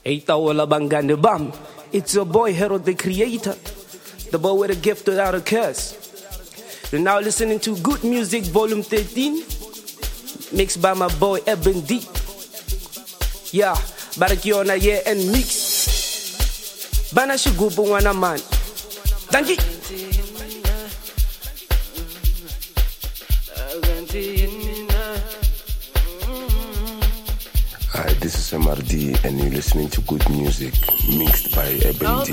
Eita wala bangande bam. It's your boy Hero the Creator, the boy with a gift without a curse. You're now listening to Good Music Volume 13, mixed by my boy Eben D. Yeah, barakiona ye and mix. Bana shigubu wana man. Danji. Hi, this is MRD and you're listening to Good Music mixed by Eben D.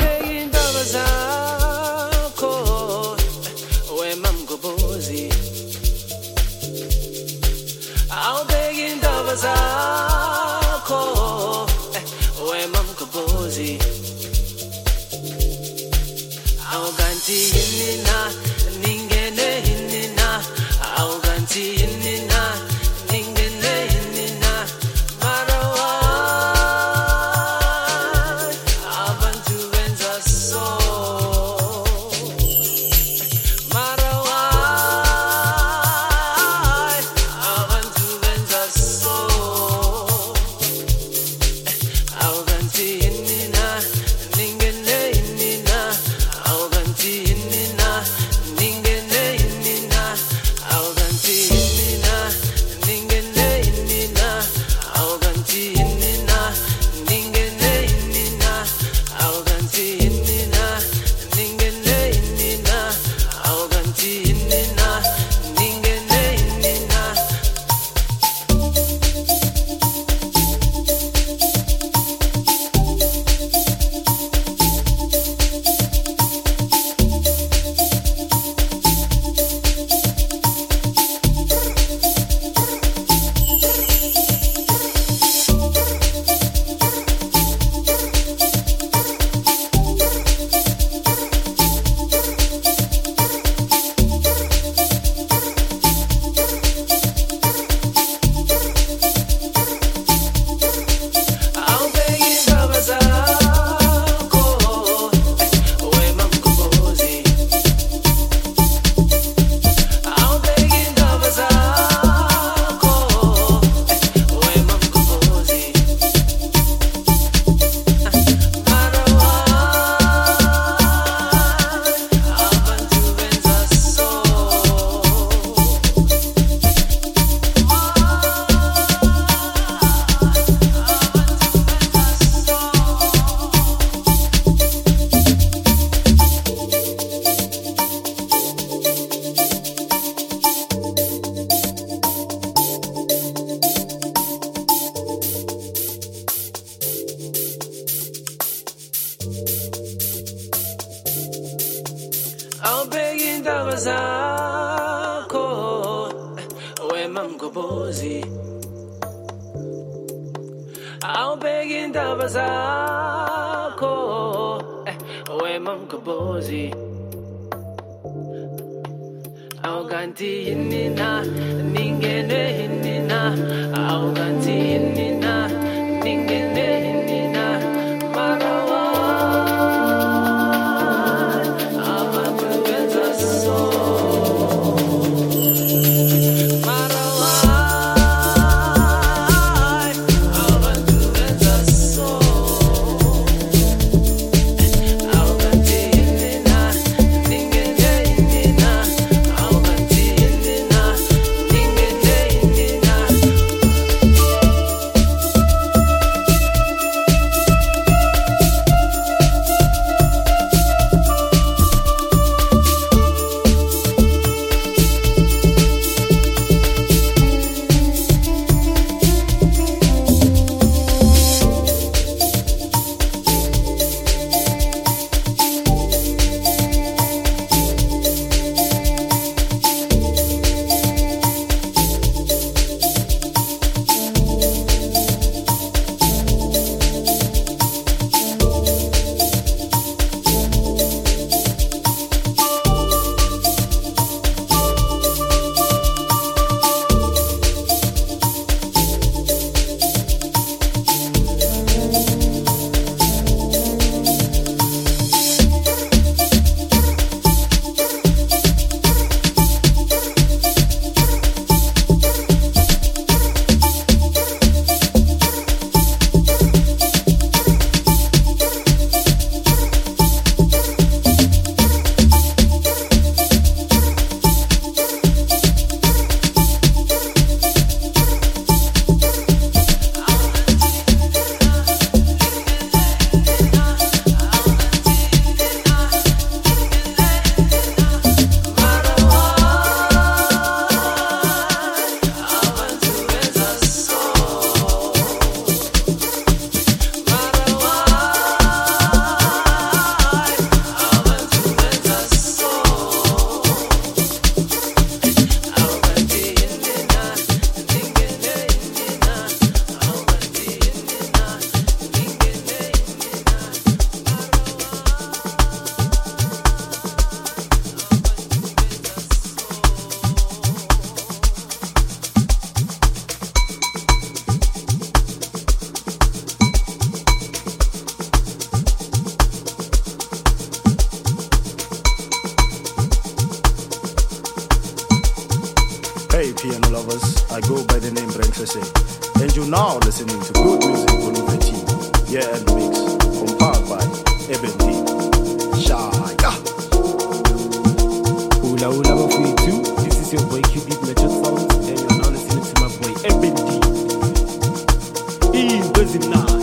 I go by the name Renksese. And you're now listening to Good Music Volume 13. Yeah, and mix. Compiled by Eben D. Shaya. Ula ula bafethu. This is your boy Cupid Method Sounds. And you're now listening to my boy Eben D. In Bezimnai.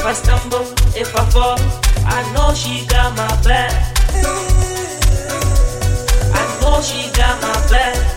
If I stumble, if I fall, I know she got my back. I know she got my back.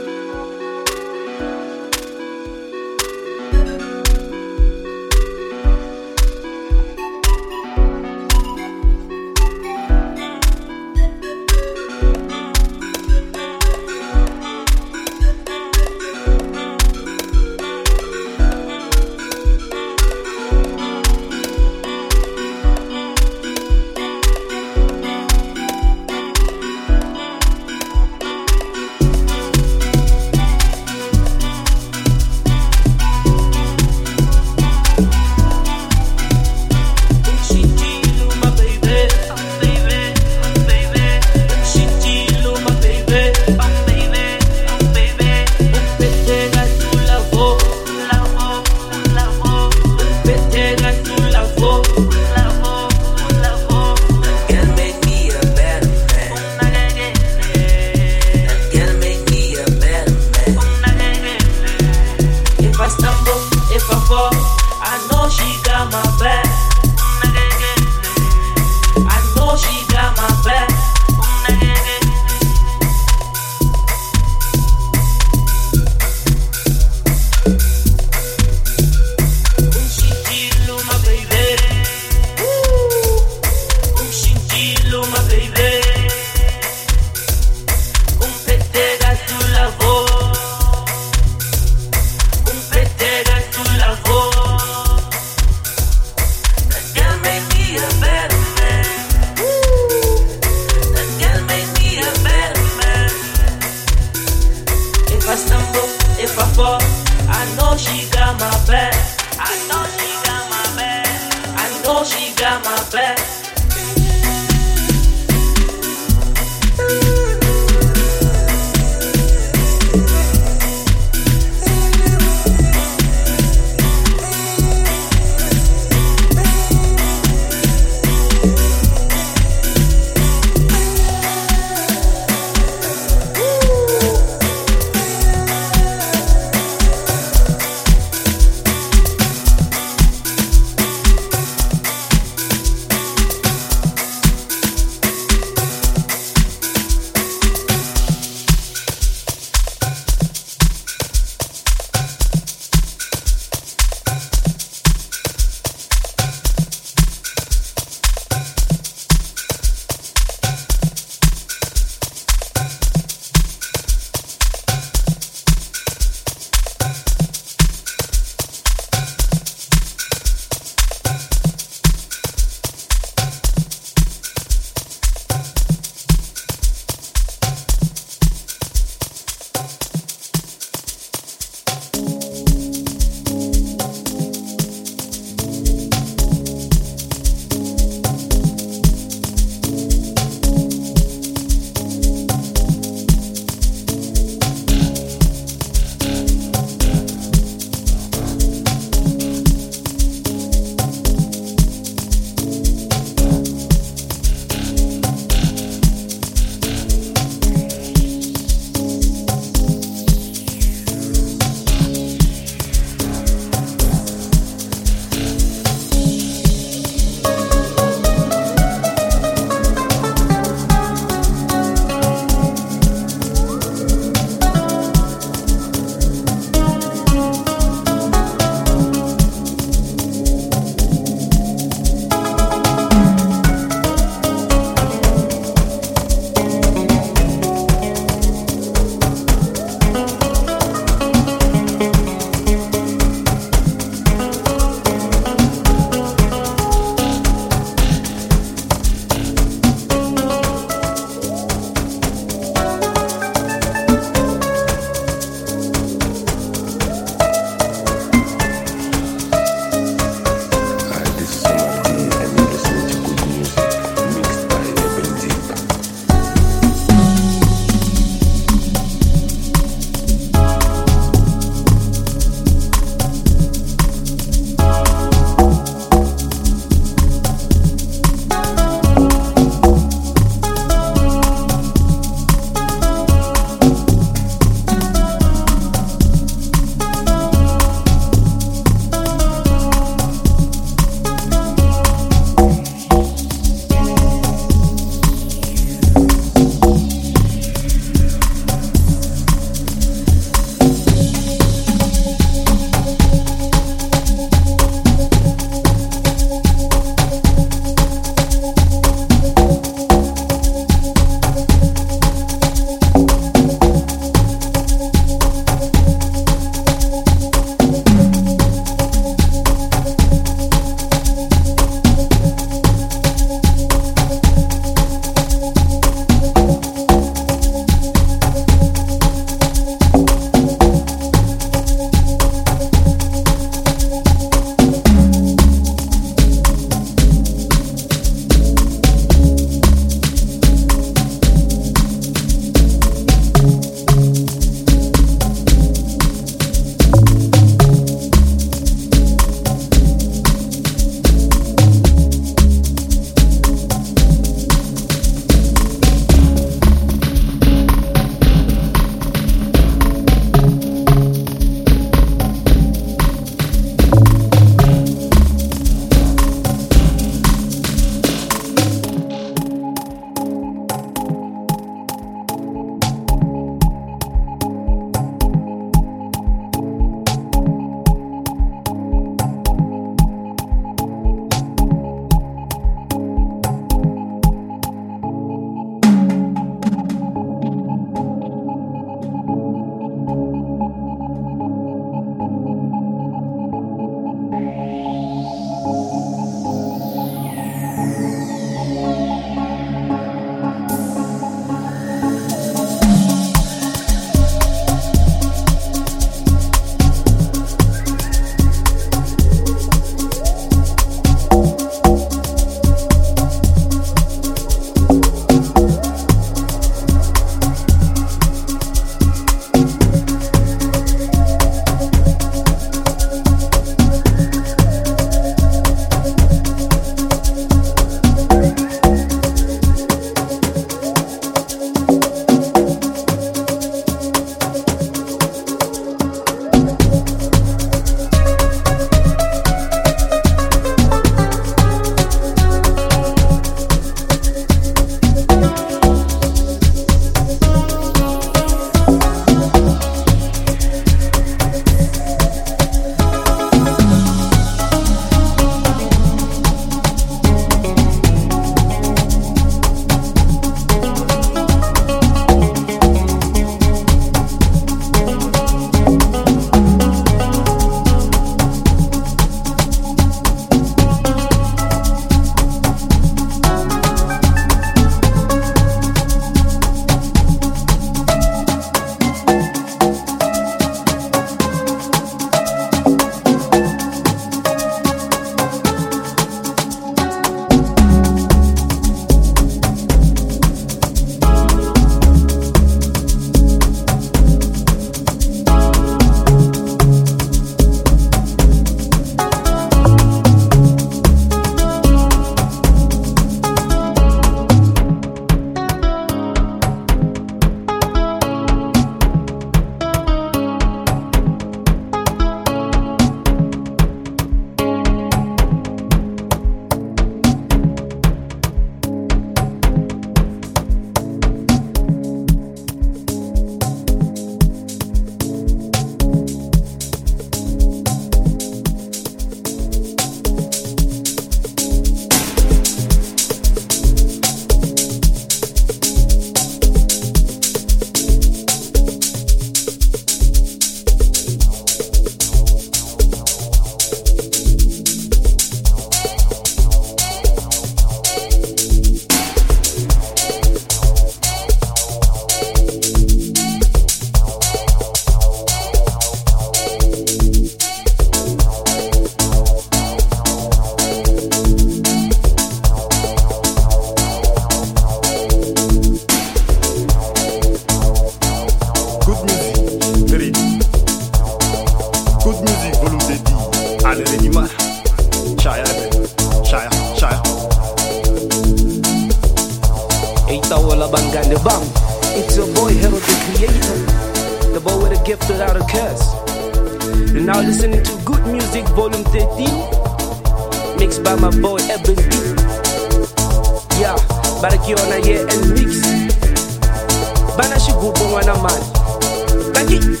Hola bangande bam. It's your boy Hero the Creator, the boy with a gift without a curse. You're now listening to Good Music Volume 13, mixed by my boy Eben D. Yeah, Barakiona here and mix. Bana shigubo wana man. Bangi.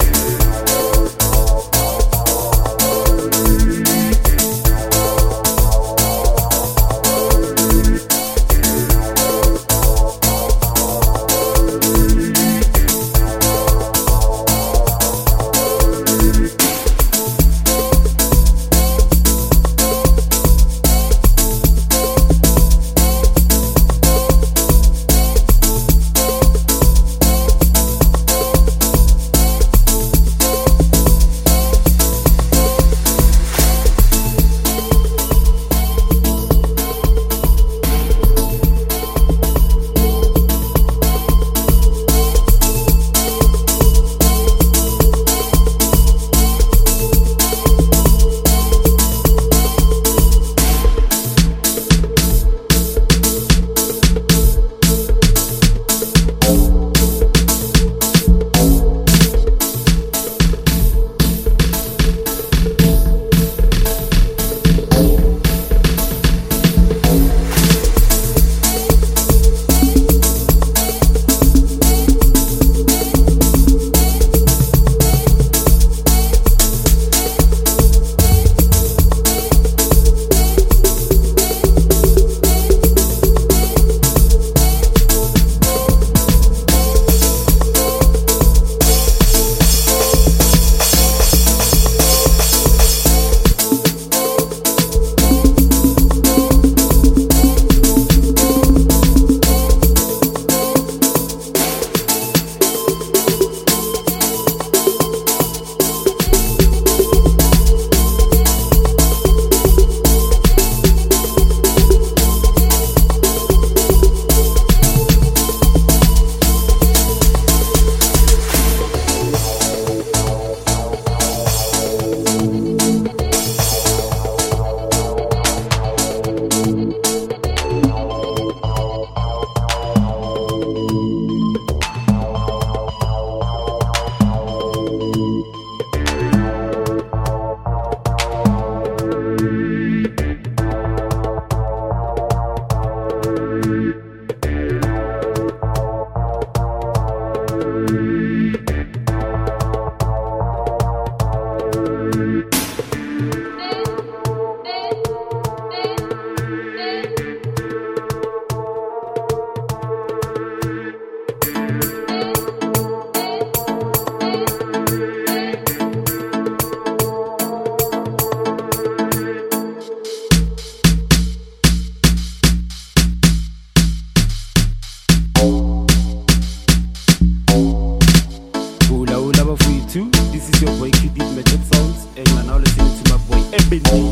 This is your boy Kidid Method Sounds, and you are now listening to my boy Eben D.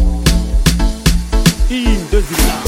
In the Zilla.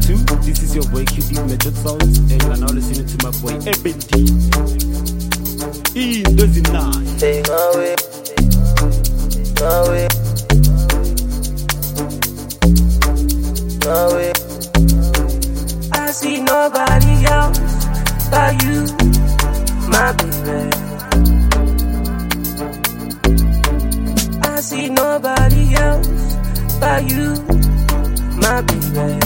2. This is your boy QD Method Sounds, and you are now listening to my boy Eben D. In does it not? Take away, away, away. I see nobody else but you, my baby. I see nobody else but you, my baby.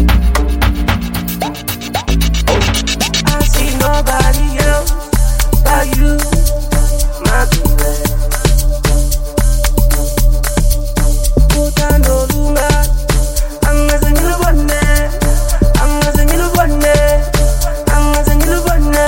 I see nobody else but you, my baby. Puta no lunga, angaze ngilubone, angaze ngilubone, angaze ngilubone.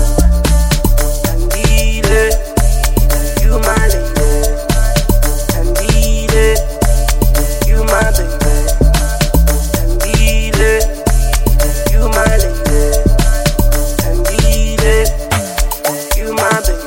Andile, you my lady. Andile, you my baby. Andile, you my lady. Andile, you my baby.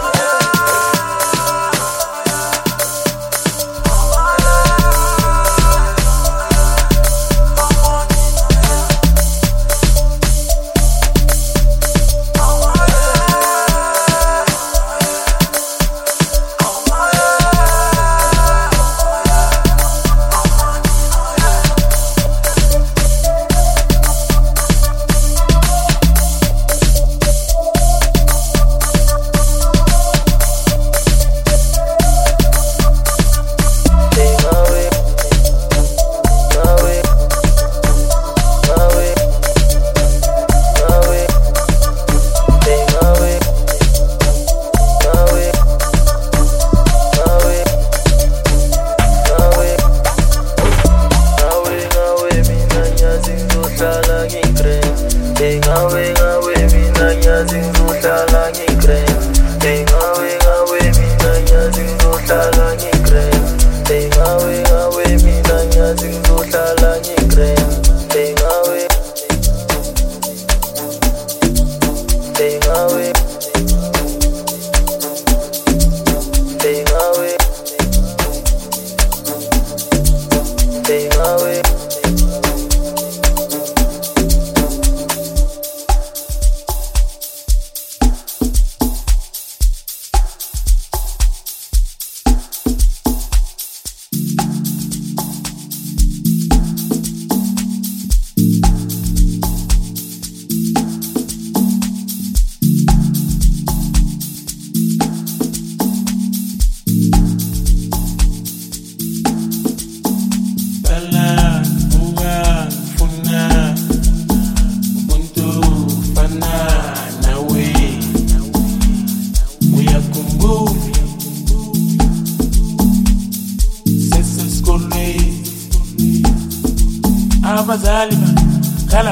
Abazalima, kala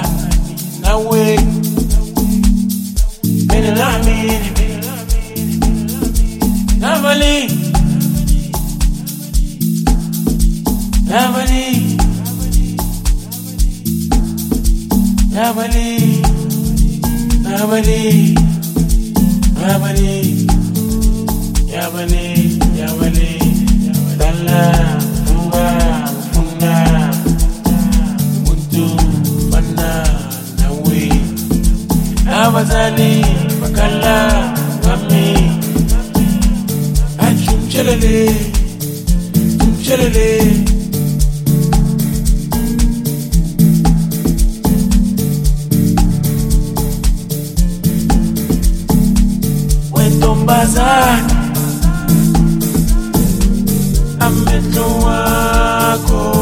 nawe, benelami, navali, navali, navali, navali, navali, yavali, yavali, dalla, tumba, funna. Abazali, bakala, mami, achumchelele, chumchelele. Wetombaza, ameto wako.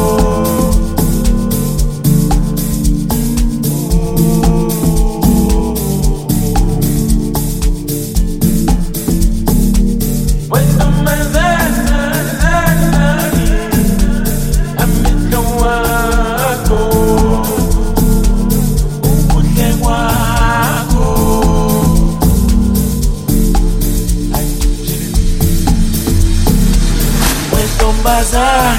Bazar,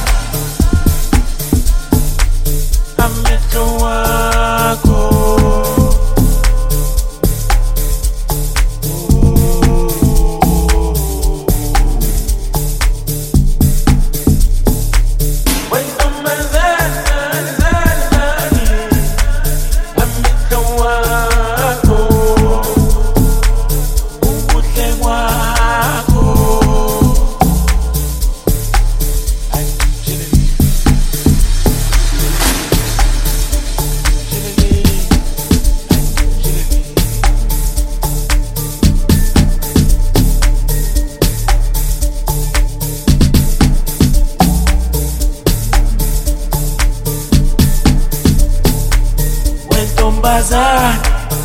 ameto wako. wentombazana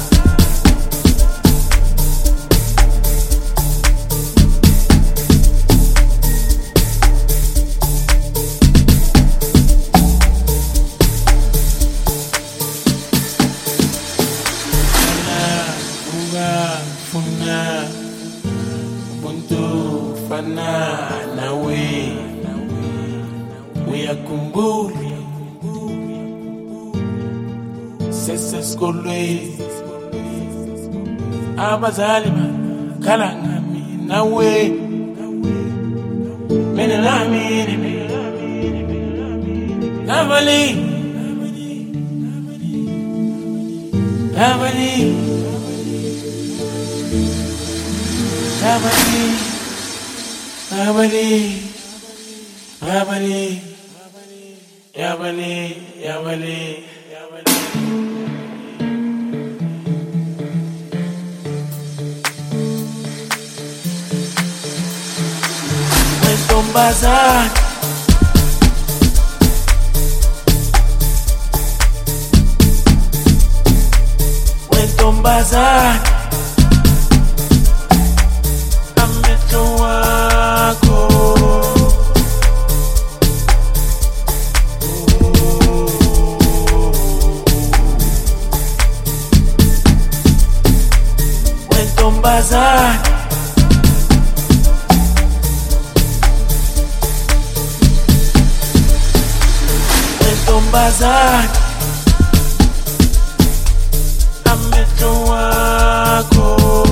funa ubuntu fana nawe uyakhumbula sesesikolweni abazali bakhala ngami nawe mina nami nabali wentombazana amehlo wako wentombazana amehlo wako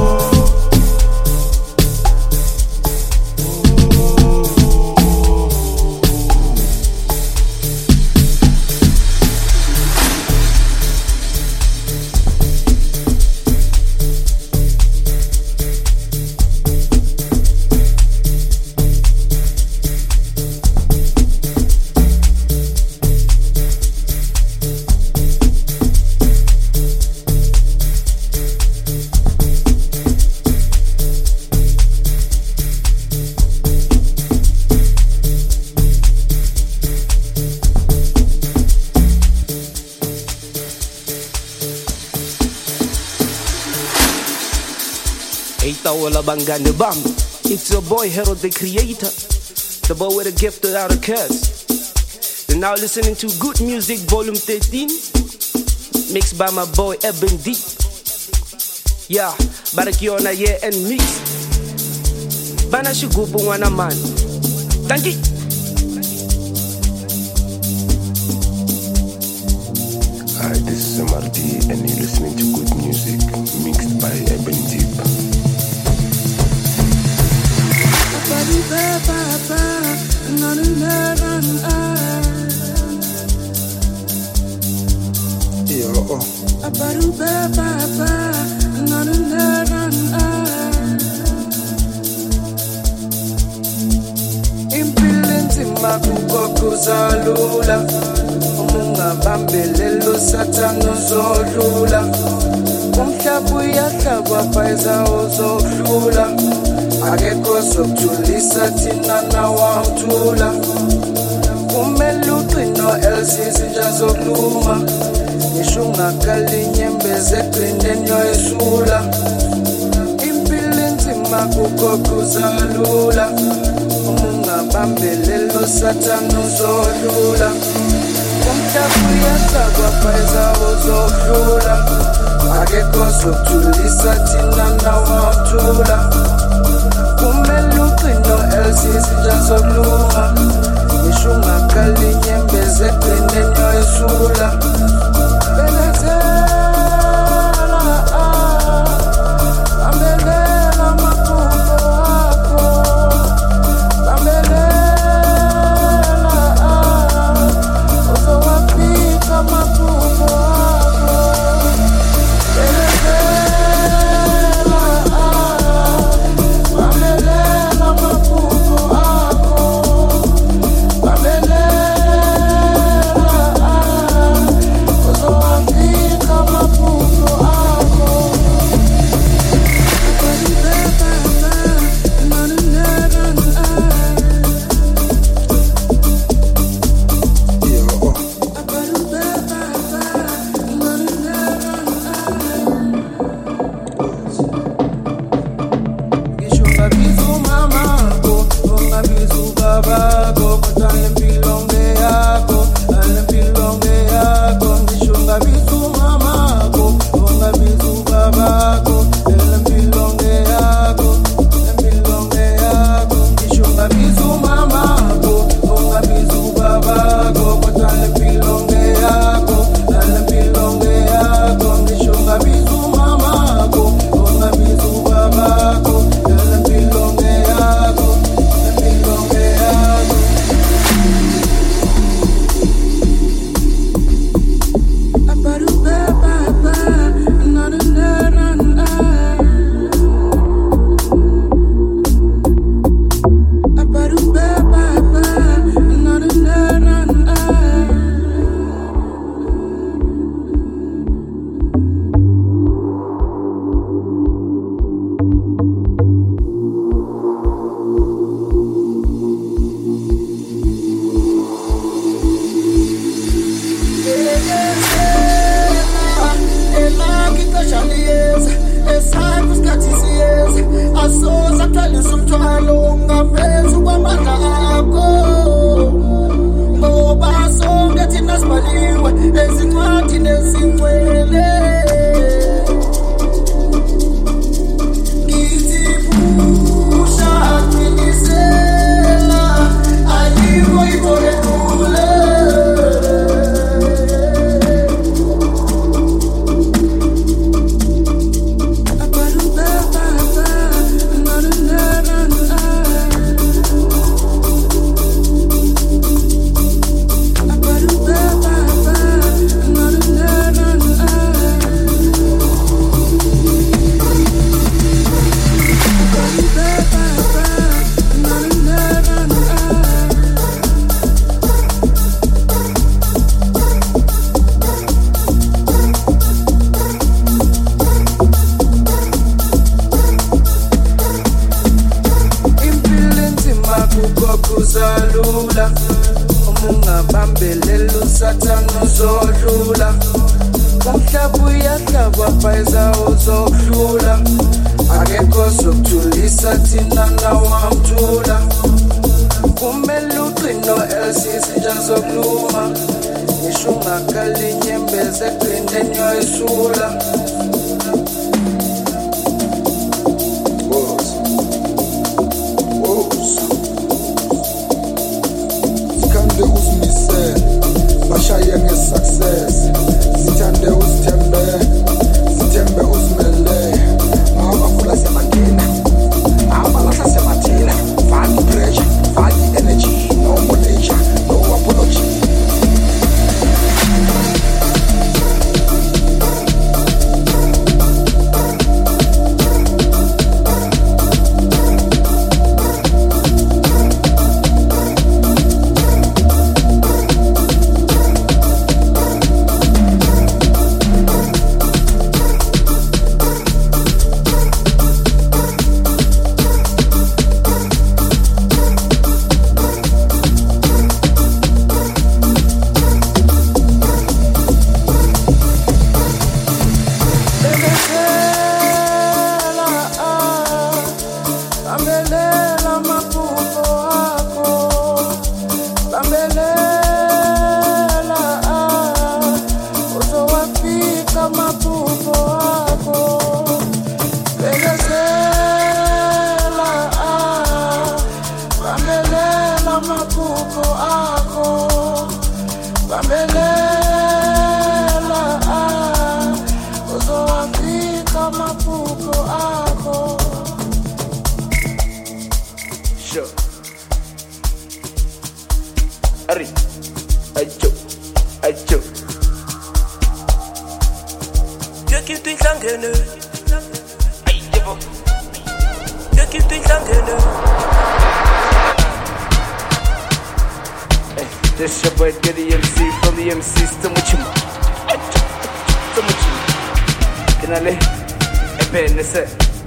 Wala bangani bam. It's your boy Hero the Creator, the boy with a gift without a curse. You're now listening to Good Music Volume 13, mixed by my boy Eben Deep. Yeah, Barakiona yeah and mix. Bana shigubu wana man. Thank you. Hi, this is MRD and you're listening to Good Music, mixed by Eben Deep. Impilenti makukokuzalula ungabambelelo sathana uzodlula umhlaba uyahlaba phaiza uzodlula akekho sokuthulisa thina nawawuthula kumele uqino elsizi njazokuluma ngisho ungakalinye egcineni yoyisula impilo enzima kukokuzalula ungabambelelo sathana uzodlula umhlaba uyahlaba phaiza uzodlula akekho sokuthulisa thina nawawuthula kumele uqino elsizi njazokuluma ngisho ungakalinye egcineni yoyisula sakho isikhathi siyeza asoza thwalisa umthwalo ungaphezu kwamandla akho ngoba sonke thina sibaliwe ezincwadini ezingcwele ngithi pusha qinisela ayikho into enkulu uzalula umungabambelela usathana uzodlula umhlaba uyahlaba phaiza uzodlula akekho sokuthulisa thina nawamthula kumele uqino elsisitsha zokuluma ngisho ungakalinyembeze eqindeni yoyisula bashaye nge-success sithande uzithembe sithembe uzimele ngabafula siyabangena abalahla siyabathela faki pressure faki energy no moleja no apology This your boy Goody MC from the MCs to Muchima. Can I lay? Ebenese.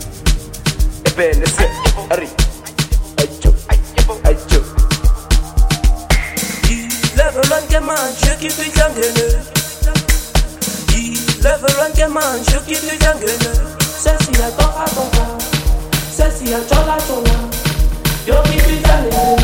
Ari. Acho. Level on the man, shake it with Jangene. Level on the man, shake it with Jangene. Sessi a toka. Sessi a chola. Yo keep it Jangene.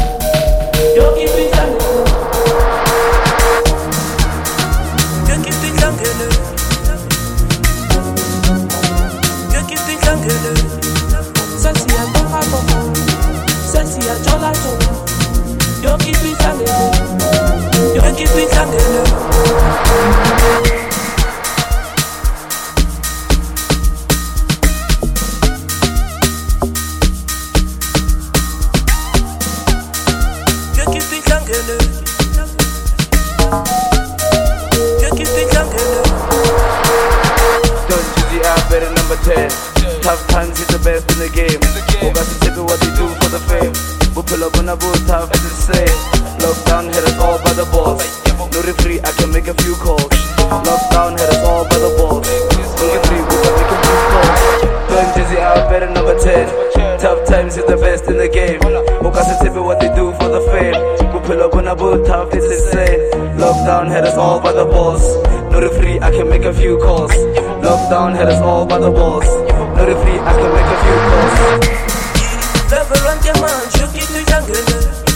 Tough times, he's the best in the game. Who got to tip it what they do for the fame? We pull up on a boot, tough as insane. Lockdown, hit us all by the balls. No referee, I can make a few calls. Lockdown, hit us all by the balls. No referee, we can make a few calls. Going dizzy out, better number 10. Tough times, he's the best in the game. Who got to tip it what they do for the fame? We pull up on a boot, tough, it's insane. Lockdown, hit us all by the balls. No referee, I can make a few calls. Lockdown, hit us all by the balls. Not free, I can make a few calls. Reverend man, shoki tuitangene.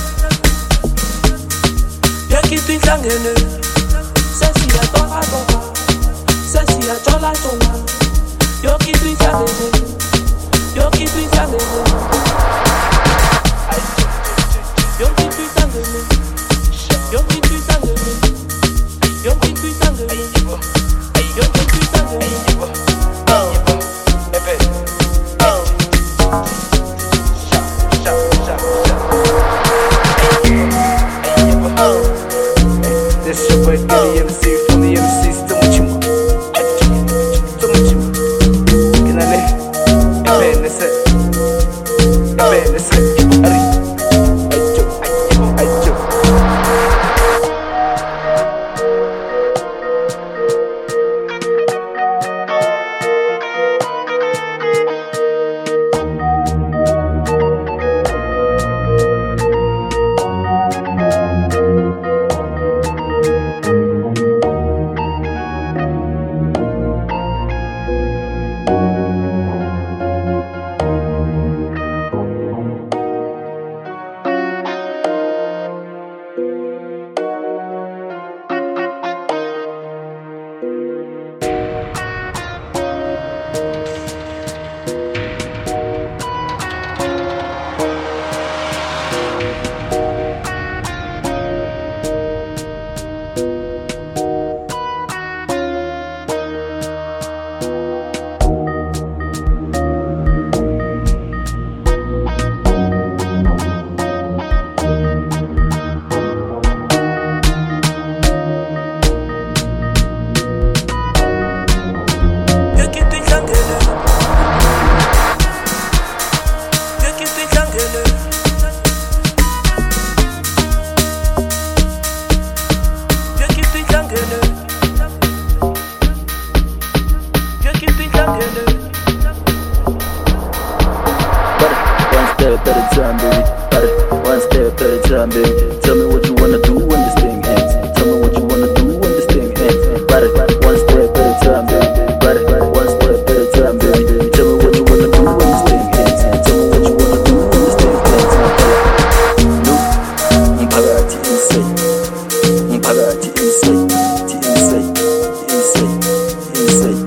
Yoki tuitangene. Sesi ya toka toka. Sesi ya chola chola. Yoki tuitangene. Yoki tuitangene. Yoki tuitangene. Yoki tuitangene. Yoki tuitangene. Yoki tuitangene. This your boy Kelly MC from the MCs. Tumuchuma, tumuchuma. Kinale, ebenese, ari, ayo. One step at a time, baby. Tell me what you wanna do when this thing ends. Tell me what you wanna do when this thing ends. Body, one step at a time, baby. Body, one step at a time, baby. Tell me what you wanna do when this thing ends. Tell me what you wanna do when this thing ends. No, Mpagati insane, Mpagati insane, insane, insane, insane.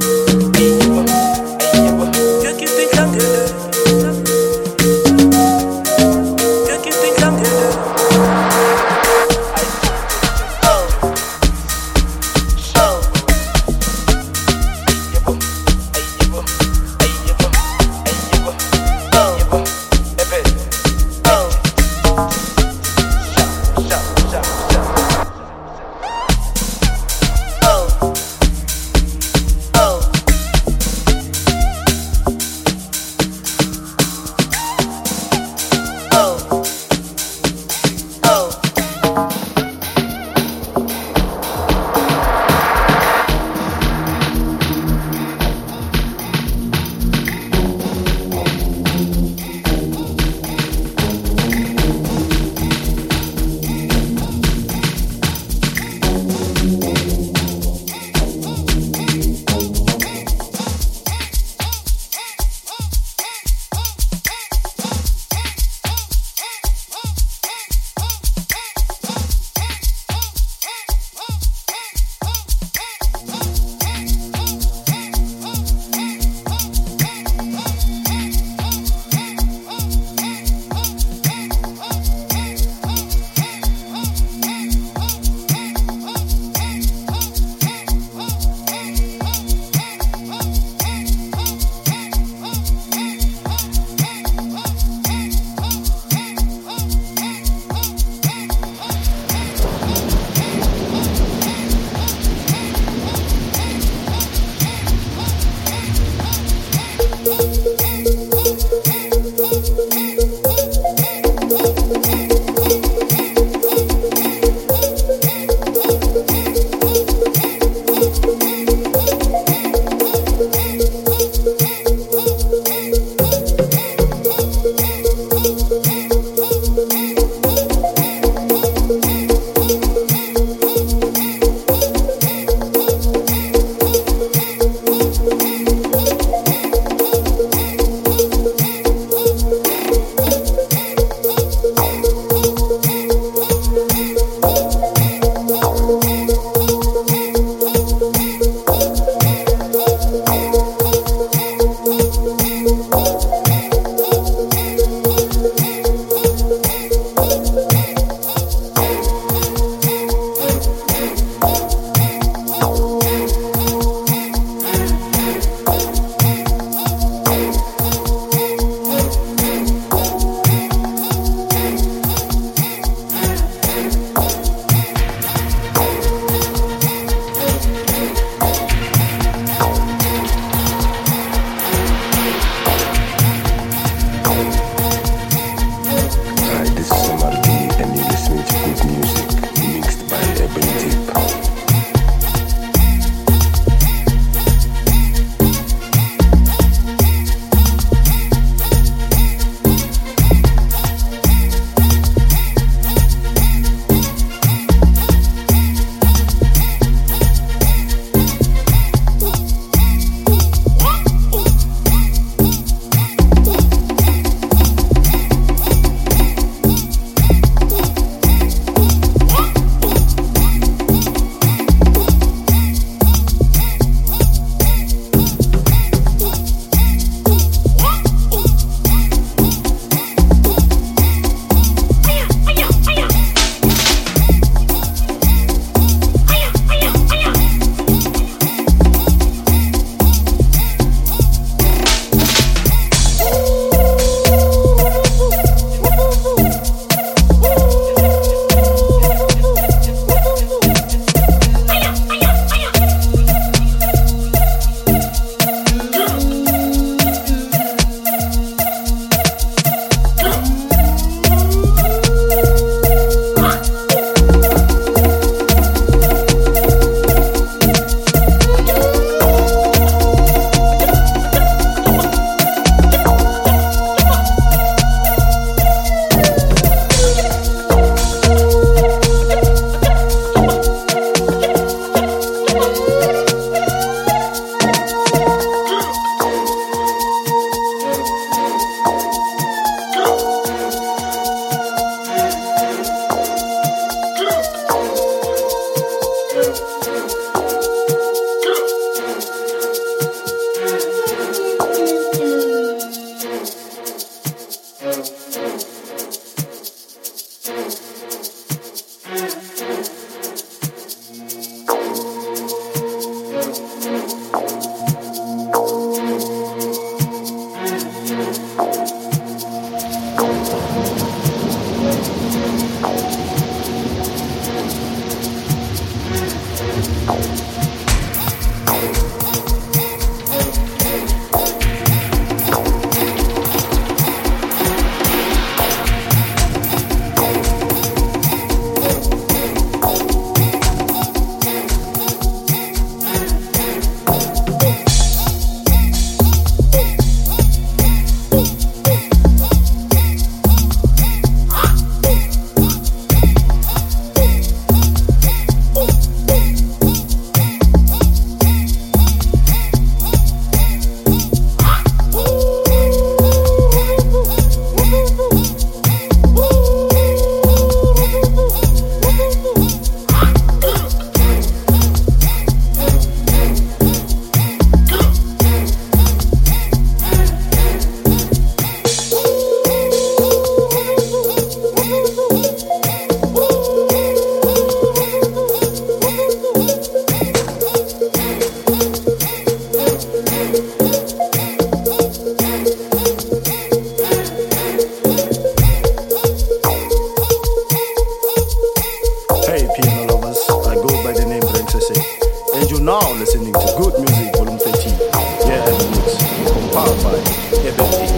Hey, piano lovers, I go by the name Brentese, and you're now listening to Good Music Volume 13. Yeah, and mix compiled by Ebony.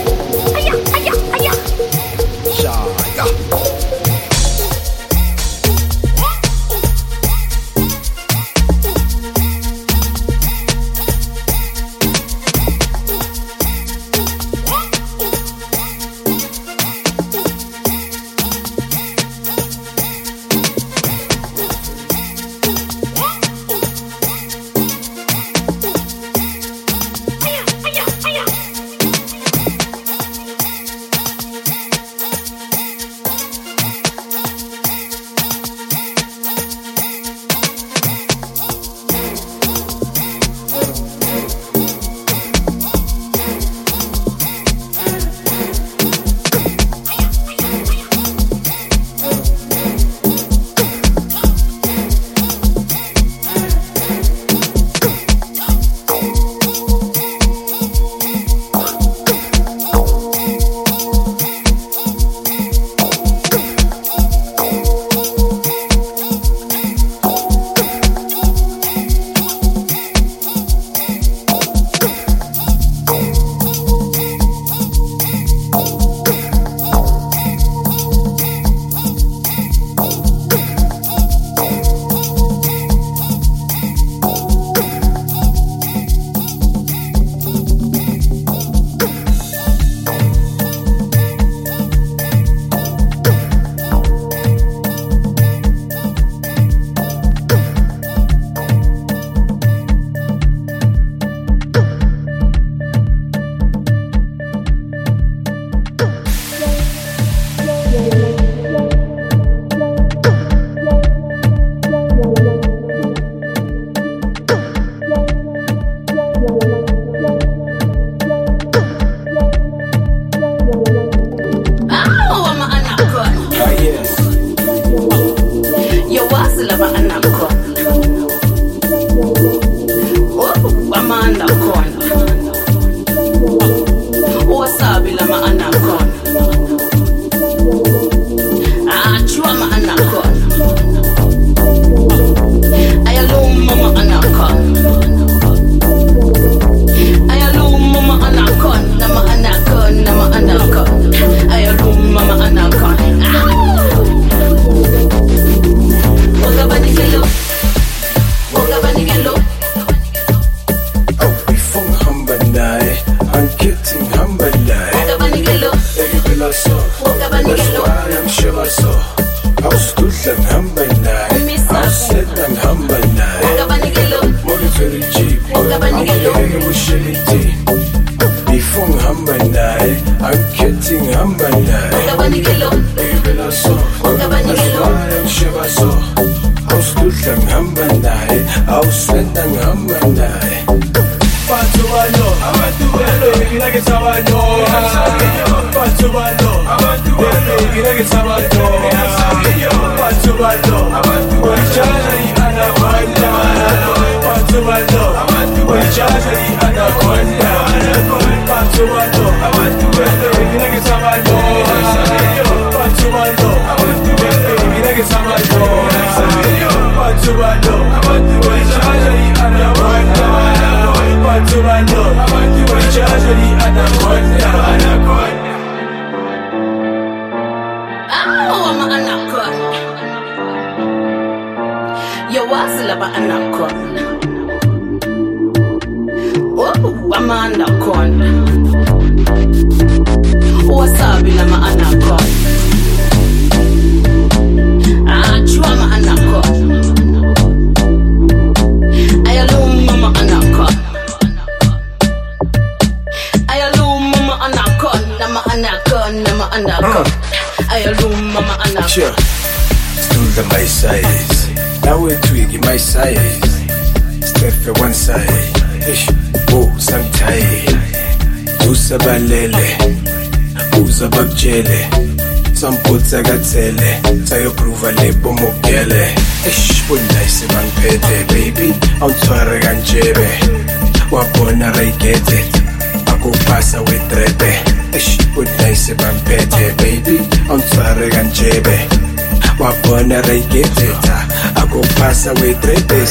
Shaya. Sagatsele, sayoprova lepo mokele. Bunda isibangiphethe baby, awuthware kanjebe. wabona rayigete akupasa wetrepe udayise bampethe baby awuthware kanjebe wabona rayigete akupasa wetrepe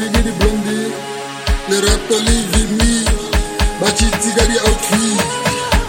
Le rap to live with me, but it's got the outfit.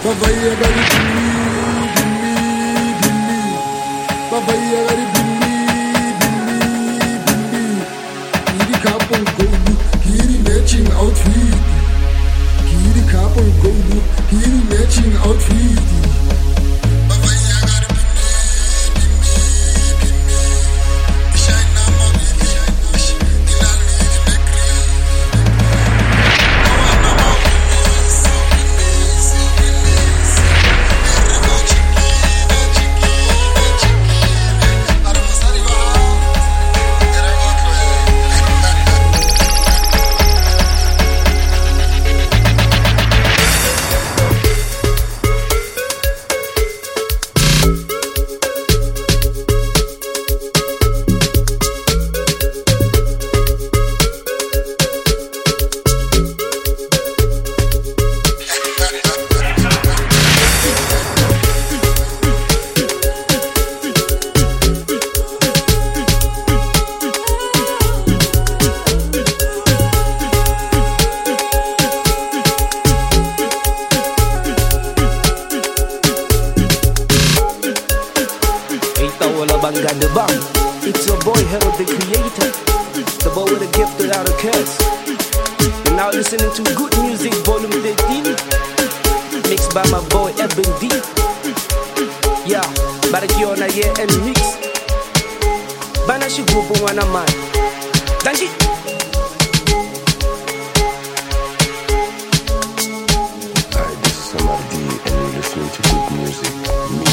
It's your boy Harold the Creator, the boy with a gift without a curse. You're now listening to Good Music Volume 13, mixed by my boy Eben D. Yeah, Barakiona yeah and mix. Bana shigubu wana man. Danji. Hi, this is Samardi and you're listening to Good Music.